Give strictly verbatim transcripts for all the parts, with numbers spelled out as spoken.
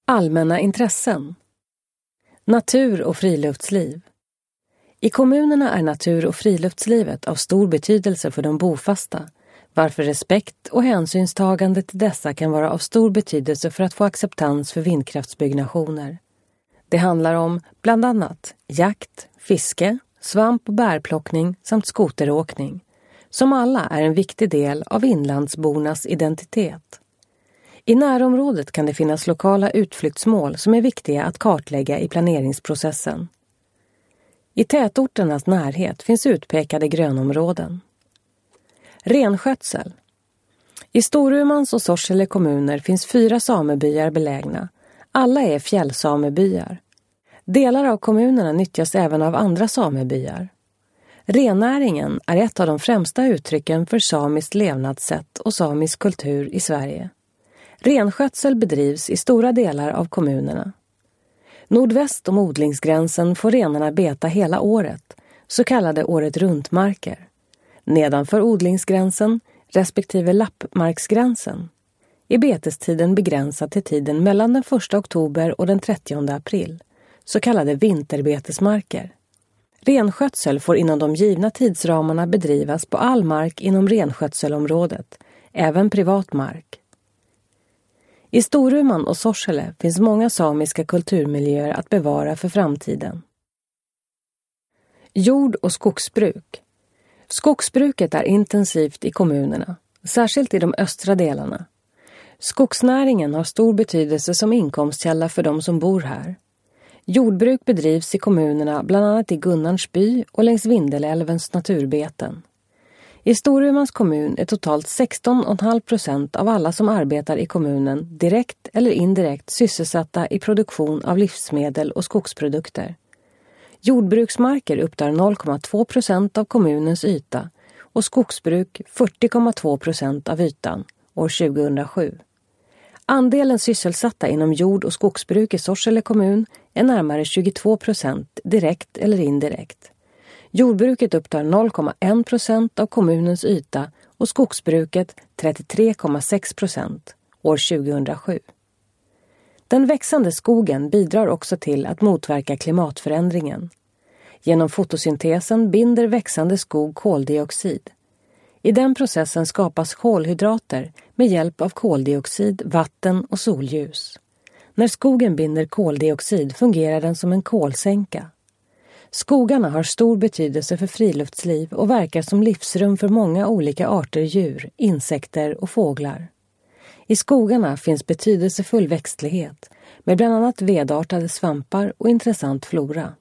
Allmänna intressen. Natur- och friluftsliv. I kommunerna är natur- och friluftslivet av stor betydelse för de bofasta, varför respekt och hänsynstagande till dessa kan vara av stor betydelse för att få acceptans för vindkraftsbyggnationer. Det handlar om bland annat jakt, fiske, svamp- och bärplockning samt skoteråkning, som alla är en viktig del av inlandsbornas identitet. I närområdet kan det finnas lokala utflyktsmål som är viktiga att kartlägga i planeringsprocessen. I tätorternas närhet finns utpekade grönområden. Renskötsel. I Storumans och Sorsele kommuner finns fyra samebyar belägna. Alla är fjällsamebyar. Delar av kommunerna nyttjas även av andra samebyar. Rennäringen är ett av de främsta uttrycken för samiskt levnadssätt och samisk kultur i Sverige. Renskötsel bedrivs i stora delar av kommunerna. Nordväst om odlingsgränsen får renarna beta hela året, så kallade året runtmarker. Nedanför odlingsgränsen, respektive lappmarksgränsen, är betestiden begränsad till tiden mellan den första oktober och den trettionde april, så kallade vinterbetesmarker. Renskötsel får inom de givna tidsramarna bedrivas på all mark inom renskötselområdet, även privat mark. I Storuman och Sorsele finns många samiska kulturmiljöer att bevara för framtiden. Jord- och skogsbruk. Skogsbruket är intensivt i kommunerna, särskilt i de östra delarna. Skogsnäringen har stor betydelse som inkomstkälla för de som bor här. Jordbruk bedrivs i kommunerna bland annat i Gunnarsby och längs Vindelälvens naturbeten. I Storumans kommun är totalt sexton komma fem procent av alla som arbetar i kommunen direkt eller indirekt sysselsatta i produktion av livsmedel och skogsprodukter. Jordbruksmarker upptar noll komma två procent av kommunens yta och skogsbruk fyrtio komma två procent av ytan år tjugohundrasju. Andelen sysselsatta inom jord- och skogsbruk i Sorsele kommun är närmare tjugotvå procent direkt eller indirekt. Jordbruket upptar noll komma en procent av kommunens yta och skogsbruket trettiotre komma sex procent år tjugohundrasju. Den växande skogen bidrar också till att motverka klimatförändringen. Genom fotosyntesen binder växande skog koldioxid. I den processen skapas kolhydrater med hjälp av koldioxid, vatten och solljus. När skogen binder koldioxid fungerar den som en kolsänka. Skogarna har stor betydelse för friluftsliv och verkar som livsrum för många olika arter djur, insekter och fåglar. I skogarna finns betydelsefull växtlighet med bland annat vedartade svampar och intressant flora.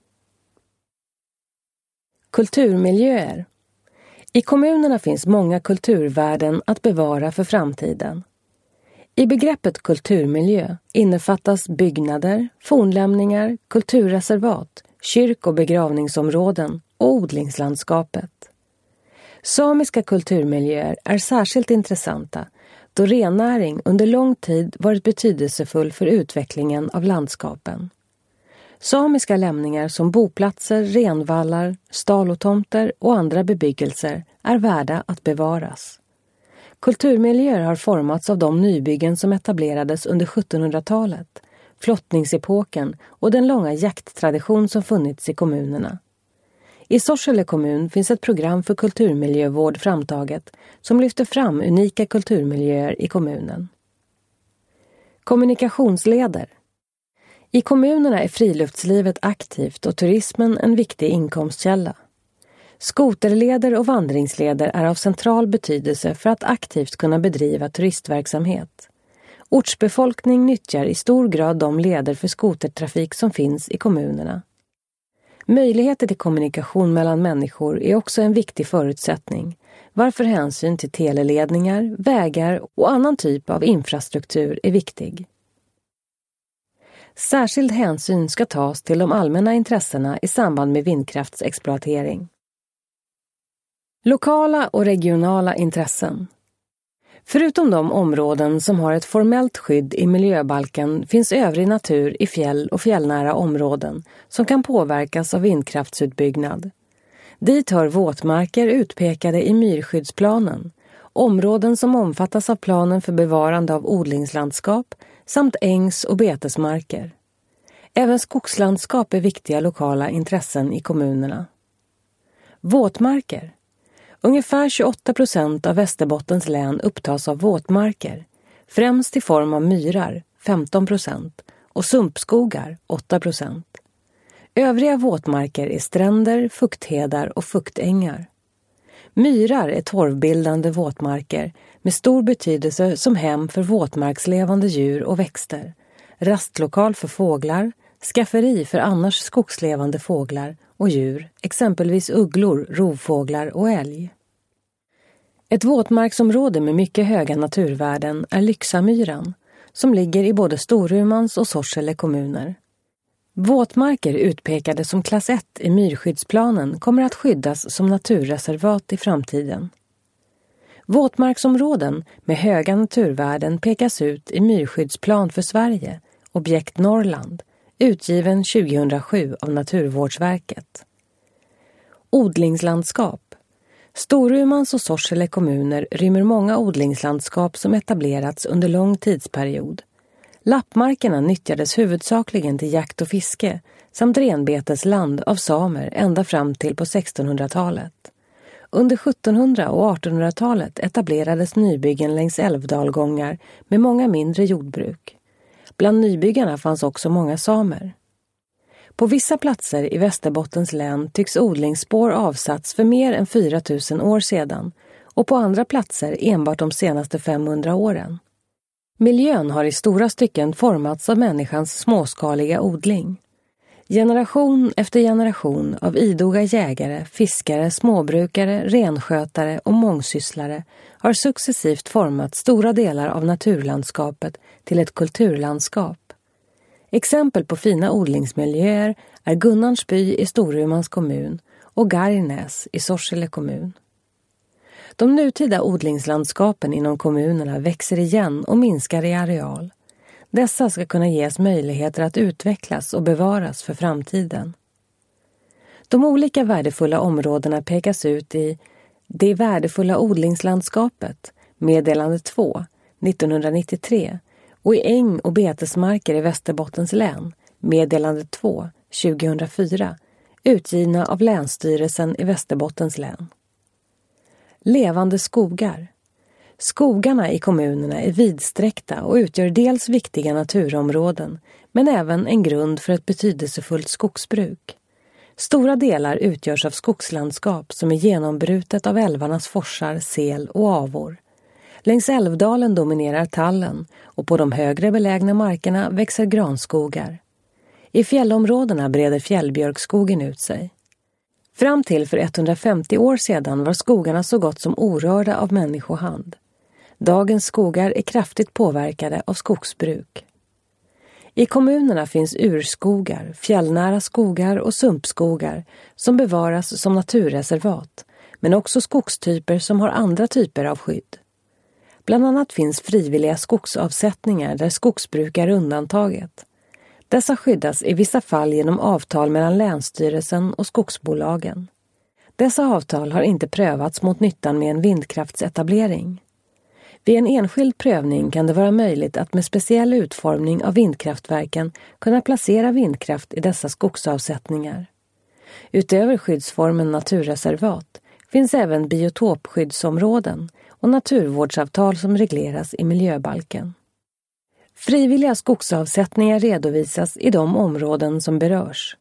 Kulturmiljöer. I kommunerna finns många kulturvärden att bevara för framtiden. I begreppet kulturmiljö innefattas byggnader, fornlämningar, kulturreservat, kyrk- och begravningsområden och odlingslandskapet. Samiska kulturmiljöer är särskilt intressanta då rennäring under lång tid varit betydelsefull för utvecklingen av landskapen. Samiska lämningar som boplatser, renvallar, stalotomter och andra bebyggelser är värda att bevaras. Kulturmiljöer har formats av de nybyggen som etablerades under sjuttonhundratalet, flottningsepoken och den långa jakttradition som funnits i kommunerna. I Sorsele kommun finns ett program för kulturmiljövård framtaget som lyfter fram unika kulturmiljöer i kommunen. Kommunikationsleder. I kommunerna är friluftslivet aktivt och turismen en viktig inkomstkälla. Skoterleder och vandringsleder är av central betydelse för att aktivt kunna bedriva turistverksamhet. Ortsbefolkning nyttjar i stor grad de leder för skotertrafik som finns i kommunerna. Möjligheter till kommunikation mellan människor är också en viktig förutsättning, varför hänsyn till teleledningar, vägar och annan typ av infrastruktur är viktig. Särskild hänsyn ska tas till de allmänna intressena i samband med vindkraftsexploatering. Lokala och regionala intressen. Förutom de områden som har ett formellt skydd i miljöbalken finns övrig natur i fjäll och fjällnära områden som kan påverkas av vindkraftsutbyggnad. Dit hör våtmarker utpekade i myrskyddsplanen, områden som omfattas av planen för bevarande av odlingslandskap samt ängs- och betesmarker. Även skogslandskap är viktiga lokala intressen i kommunerna. Våtmarker. Ungefär tjugoåtta procent av Västerbottens län upptas av våtmarker, främst i form av myrar, femton procent, och sumpskogar, åtta procent. Övriga våtmarker är stränder, fukthedar och fuktängar. Myrar är torvbildande våtmarker med stor betydelse som hem för våtmarkslevande djur och växter, rastlokal för fåglar, skafferi för annars skogslevande fåglar och djur, exempelvis ugglor, rovfåglar och älg. Ett våtmarksområde med mycket höga naturvärden är Lyxamyran, som ligger i både Storumans och Sorsele kommuner. Våtmarker utpekade som klass ett i myrskyddsplanen kommer att skyddas som naturreservat i framtiden. Våtmarksområden med höga naturvärden pekas ut i myrskyddsplan för Sverige, objekt Norrland, utgiven tjugohundrasju av Naturvårdsverket. Odlingslandskap. Storumans och Sorsele kommuner rymmer många odlingslandskap som etablerats under lång tidsperiod. Lappmarkerna nyttjades huvudsakligen till jakt och fiske samt renbetesland av samer ända fram till på sextonhundratalet. Under sjuttonhundra- och artonhundratalet etablerades nybyggen längs älvdalgångar med många mindre jordbruk. Bland nybyggarna fanns också många samer. På vissa platser i Västerbottens län tycks odlingsspår avsatts för mer än fyra tusen år sedan och på andra platser enbart de senaste femhundra åren. Miljön har i stora stycken formats av människans småskaliga odling. Generation efter generation av idoga jägare, fiskare, småbrukare, renskötare och mångsysslare har successivt format stora delar av naturlandskapet till ett kulturlandskap. Exempel på fina odlingsmiljöer är Gunnarsby i Storumans kommun och Gargnäs i Sorsele kommun. De nutida odlingslandskapen inom kommunerna växer igen och minskar i areal. Dessa ska kunna ges möjligheter att utvecklas och bevaras för framtiden. De olika värdefulla områdena pekas ut i Det värdefulla odlingslandskapet, meddelande två, nittonhundranittiotre, och i äng- och betesmarker i Västerbottens län, meddelande två, tjugohundrafyra, utgivna av Länsstyrelsen i Västerbottens län. Levande skogar. Skogarna i kommunerna är vidsträckta och utgör dels viktiga naturområden, men även en grund för ett betydelsefullt skogsbruk. Stora delar utgörs av skogslandskap som är genombrutet av älvarnas forsar, sel och avor. Längs älvdalen dominerar tallen och på de högre belägna markerna växer granskogar. I fjällområdena breder fjällbjörkskogen ut sig. Fram till för etthundrafemtio år sedan var skogarna så gott som orörda av människohand. Dagens skogar är kraftigt påverkade av skogsbruk. I kommunerna finns urskogar, fjällnära skogar och sumpskogar som bevaras som naturreservat, men också skogstyper som har andra typer av skydd. Bland annat finns frivilliga skogsavsättningar där skogsbruk är undantaget. Dessa skyddas i vissa fall genom avtal mellan Länsstyrelsen och skogsbolagen. Dessa avtal har inte prövats mot nyttan med en vindkraftsetablering. Vid en enskild prövning kan det vara möjligt att med speciell utformning av vindkraftverken kunna placera vindkraft i dessa skogsavsättningar. Utöver skyddsformen naturreservat finns även biotopskyddsområden och naturvårdsavtal som regleras i miljöbalken. Frivilliga skogsavsättningar redovisas i de områden som berörs.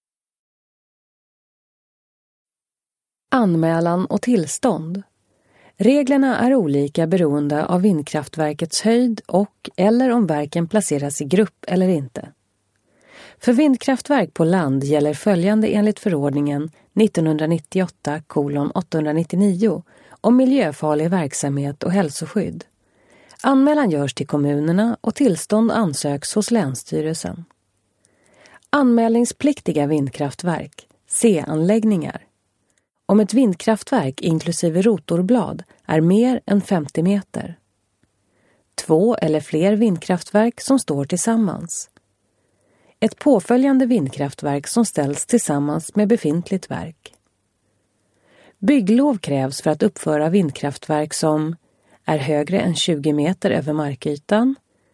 Anmälan och tillstånd. Reglerna är olika beroende av vindkraftverkets höjd och eller om verken placeras i grupp eller inte. För vindkraftverk på land gäller följande enligt förordningen nittonhundranittioåtta åttahundranittionio om miljöfarlig verksamhet och hälsoskydd. Anmälan görs till kommunerna och tillstånd ansöks hos Länsstyrelsen. Anmälningspliktiga vindkraftverk, C-anläggningar. Om ett vindkraftverk inklusive rotorblad är mer än femtio meter. Två eller fler vindkraftverk som står tillsammans. Ett påföljande vindkraftverk som ställs tillsammans med befintligt verk. Bygglov krävs för att uppföra vindkraftverk som är högre än tjugo meter över markytan,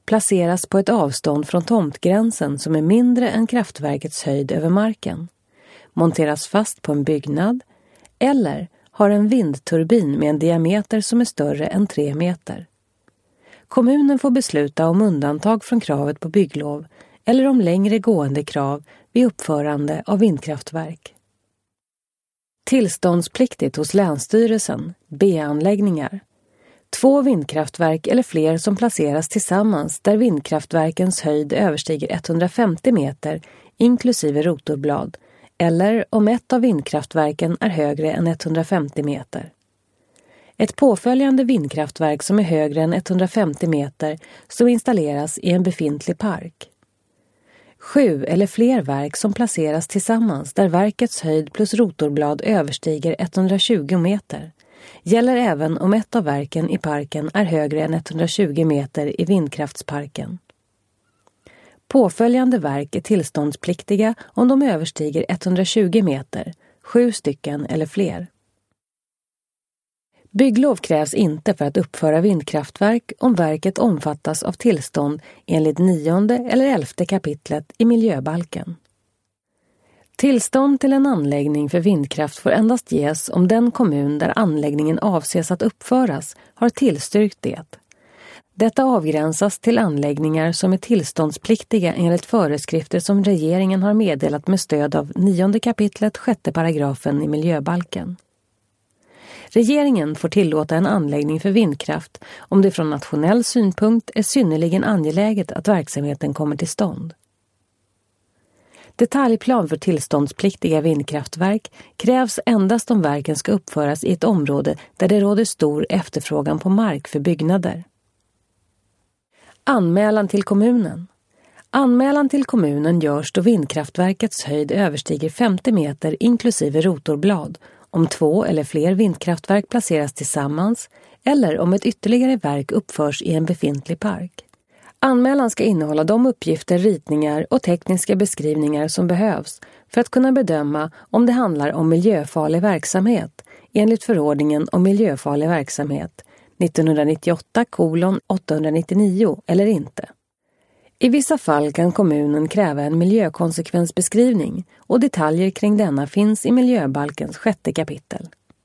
placeras på ett avstånd från tomtgränsen som är mindre än kraftverkets höjd över marken, monteras fast på en byggnad eller har en vindturbin med en diameter som är större än tre meter. Kommunen får besluta om undantag från kravet på bygglov eller om längre gående krav vid uppförande av vindkraftverk. Tillståndspliktigt hos Länsstyrelsen, B-anläggningar. Två vindkraftverk eller fler som placeras tillsammans där vindkraftverkens höjd överstiger etthundrafemtio meter inklusive rotorblad, eller om ett av vindkraftverken är högre än etthundrafemtio meter. Ett påföljande vindkraftverk som är högre än etthundrafemtio meter som installeras i en befintlig park. Sju eller fler verk som placeras tillsammans där verkets höjd plus rotorblad överstiger etthundratjugo meter. Gäller även om ett av verken i parken är högre än etthundratjugo meter i vindkraftsparken. Påföljande verk är tillståndspliktiga om de överstiger etthundratjugo meter, sju stycken eller fler. Bygglov krävs inte för att uppföra vindkraftverk om verket omfattas av tillstånd enligt nionde eller elfte kapitlet i miljöbalken. Tillstånd till en anläggning för vindkraft får endast ges om den kommun där anläggningen avses att uppföras har tillstyrkt det. Detta avgränsas till anläggningar som är tillståndspliktiga enligt föreskrifter som regeringen har meddelat med stöd av nionde kapitlet sjätte paragrafen i miljöbalken. Regeringen får tillåta en anläggning för vindkraft om det från nationell synpunkt är synnerligen angeläget att verksamheten kommer till stånd. Detaljplan för tillståndspliktiga vindkraftverk krävs endast om verken ska uppföras i ett område där det råder stor efterfrågan på mark för byggnader. Anmälan till kommunen. Anmälan till kommunen görs då vindkraftverkets höjd överstiger femtio meter inklusive rotorblad, om två eller fler vindkraftverk placeras tillsammans eller om ett ytterligare verk uppförs i en befintlig park. Anmälan ska innehålla de uppgifter, ritningar och tekniska beskrivningar som behövs för att kunna bedöma om det handlar om miljöfarlig verksamhet enligt förordningen om miljöfarlig verksamhet nittonhundranittioåtta kolon åttahundranittionio eller inte. I vissa fall kan kommunen kräva en miljökonsekvensbeskrivning och detaljer kring denna finns i miljöbalkens sjätte kapitel.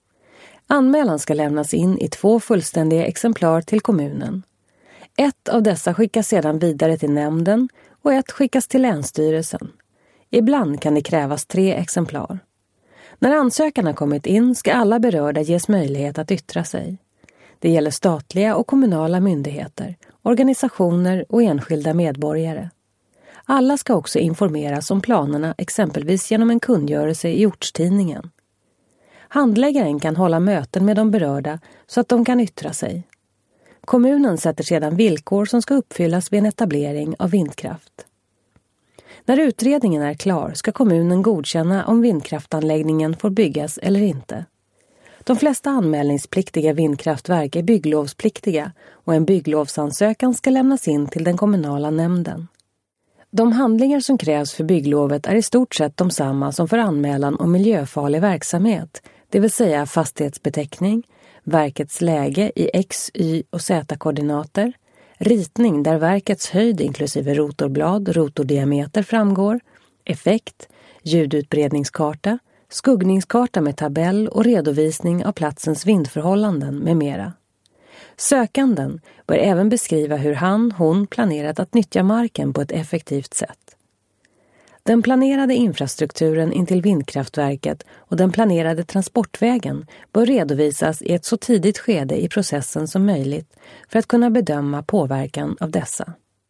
Anmälan ska lämnas in i två fullständiga exemplar till kommunen. Ett av dessa skickas sedan vidare till nämnden och ett skickas till Länsstyrelsen. Ibland kan det krävas tre exemplar. När ansökan har kommit in ska alla berörda ges möjlighet att yttra sig. Det gäller statliga och kommunala myndigheter, organisationer och enskilda medborgare. Alla ska också informeras om planerna exempelvis genom en kungörelse i ortstidningen. Handläggaren kan hålla möten med de berörda så att de kan yttra sig. Kommunen sätter sedan villkor som ska uppfyllas vid en etablering av vindkraft. När utredningen är klar ska kommunen godkänna om vindkraftanläggningen får byggas eller inte. De flesta anmälningspliktiga vindkraftverk är bygglovspliktiga och en bygglovsansökan ska lämnas in till den kommunala nämnden. De handlingar som krävs för bygglovet är i stort sett de samma som för anmälan om miljöfarlig verksamhet, det vill säga fastighetsbeteckning, verkets läge i X, Y och Z-koordinater, ritning där verkets höjd inklusive rotorblad, rotordiameter framgår, effekt, ljudutbredningskarta, skuggningskarta med tabell och redovisning av platsens vindförhållanden med mera. Sökanden bör även beskriva hur han, hon planerat att nyttja marken på ett effektivt sätt. Den planerade infrastrukturen intill vindkraftverket och den planerade transportvägen bör redovisas i ett så tidigt skede i processen som möjligt för att kunna bedöma påverkan av dessa.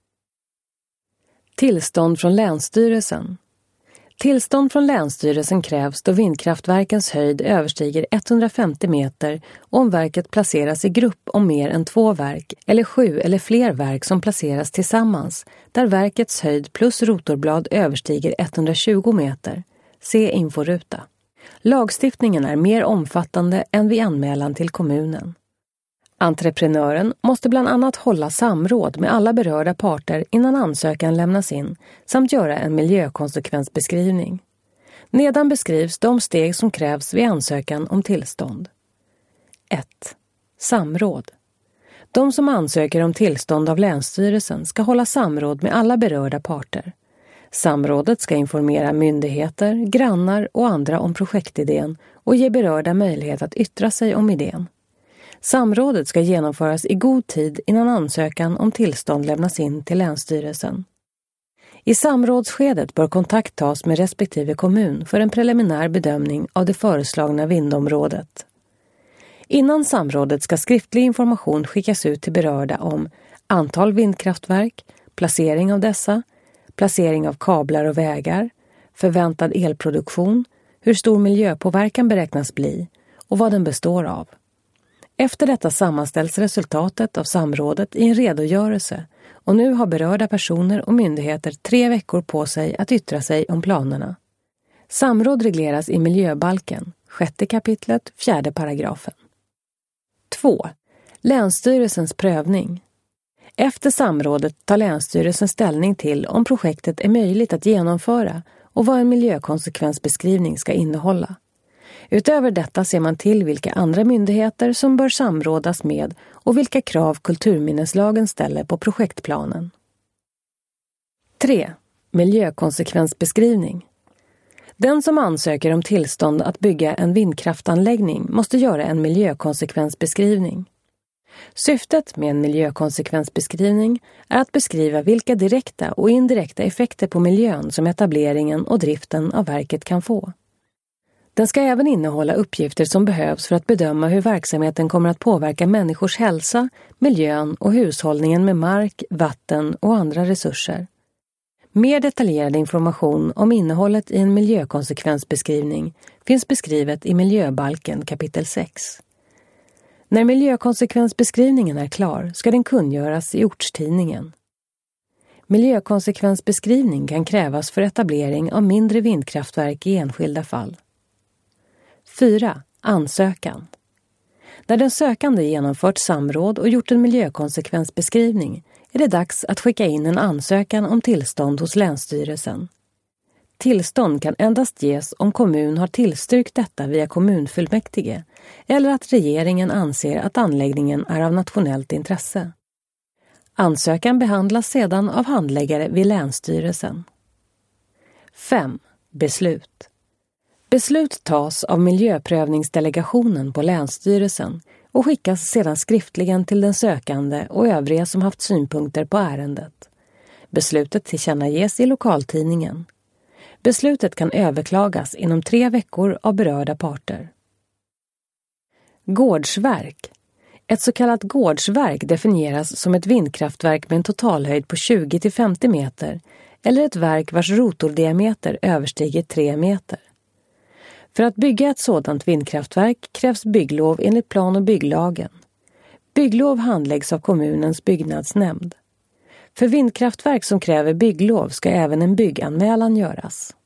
Tillstånd från Länsstyrelsen. Tillstånd från Länsstyrelsen krävs då vindkraftverkens höjd överstiger etthundrafemtio meter och om verket placeras i grupp om mer än två verk eller sju eller fler verk som placeras tillsammans där verkets höjd plus rotorblad överstiger etthundratjugo meter. Se inforuta. Lagstiftningen är mer omfattande än vid anmälan till kommunen. Entreprenören måste bland annat hålla samråd med alla berörda parter innan ansökan lämnas in samt göra en miljökonsekvensbeskrivning. Nedan beskrivs de steg som krävs vid ansökan om tillstånd. ett. Samråd. De som ansöker om tillstånd av Länsstyrelsen ska hålla samråd med alla berörda parter. Samrådet ska informera myndigheter, grannar och andra om projektidén och ge berörda möjlighet att yttra sig om idén. Samrådet ska genomföras i god tid innan ansökan om tillstånd lämnas in till Länsstyrelsen. I samrådsskedet bör kontakt tas med respektive kommun för en preliminär bedömning av det föreslagna vindområdet. Innan samrådet ska skriftlig information skickas ut till berörda om antal vindkraftverk, placering av dessa, placering av kablar och vägar, förväntad elproduktion, hur stor miljöpåverkan beräknas bli och vad den består av. Efter detta sammanställs resultatet av samrådet i en redogörelse och nu har berörda personer och myndigheter tre veckor på sig att yttra sig om planerna. Samråd regleras i miljöbalken, sjätte kapitlet, fjärde paragrafen. två. Länsstyrelsens prövning. Efter samrådet tar Länsstyrelsen ställning till om projektet är möjligt att genomföra och vad en miljökonsekvensbeskrivning ska innehålla. Utöver detta ser man till vilka andra myndigheter som bör samrådas med och vilka krav kulturminneslagen ställer på projektplanen. tre. Miljökonsekvensbeskrivning. Den som ansöker om tillstånd att bygga en vindkraftanläggning måste göra en miljökonsekvensbeskrivning. Syftet med en miljökonsekvensbeskrivning är att beskriva vilka direkta och indirekta effekter på miljön som etableringen och driften av verket kan få. Den ska även innehålla uppgifter som behövs för att bedöma hur verksamheten kommer att påverka människors hälsa, miljön och hushållningen med mark, vatten och andra resurser. Mer detaljerad information om innehållet i en miljökonsekvensbeskrivning finns beskrivet i miljöbalken kapitel sex. När miljökonsekvensbeskrivningen är klar ska den kungöras i ortstidningen. Miljökonsekvensbeskrivning kan krävas för etablering av mindre vindkraftverk i enskilda fall. fyra. Ansökan. När den sökande genomfört samråd och gjort en miljökonsekvensbeskrivning är det dags att skicka in en ansökan om tillstånd hos Länsstyrelsen. Tillstånd kan endast ges om kommun har tillstyrkt detta via kommunfullmäktige eller att regeringen anser att anläggningen är av nationellt intresse. Ansökan behandlas sedan av handläggare vid Länsstyrelsen. fem. Beslut. Beslut tas av miljöprövningsdelegationen på Länsstyrelsen och skickas sedan skriftligen till den sökande och övriga som haft synpunkter på ärendet. Beslutet tillkännages i lokaltidningen. Beslutet kan överklagas inom tre veckor av berörda parter. Gårdsverk. Ett så kallat gårdsverk definieras som ett vindkraftverk med en totalhöjd på tjugo till femtio meter eller ett verk vars rotordiameter överstiger tre meter. För att bygga ett sådant vindkraftverk krävs bygglov enligt plan- och bygglagen. Bygglov handläggs av kommunens byggnadsnämnd. För vindkraftverk som kräver bygglov ska även en bygganmälan göras.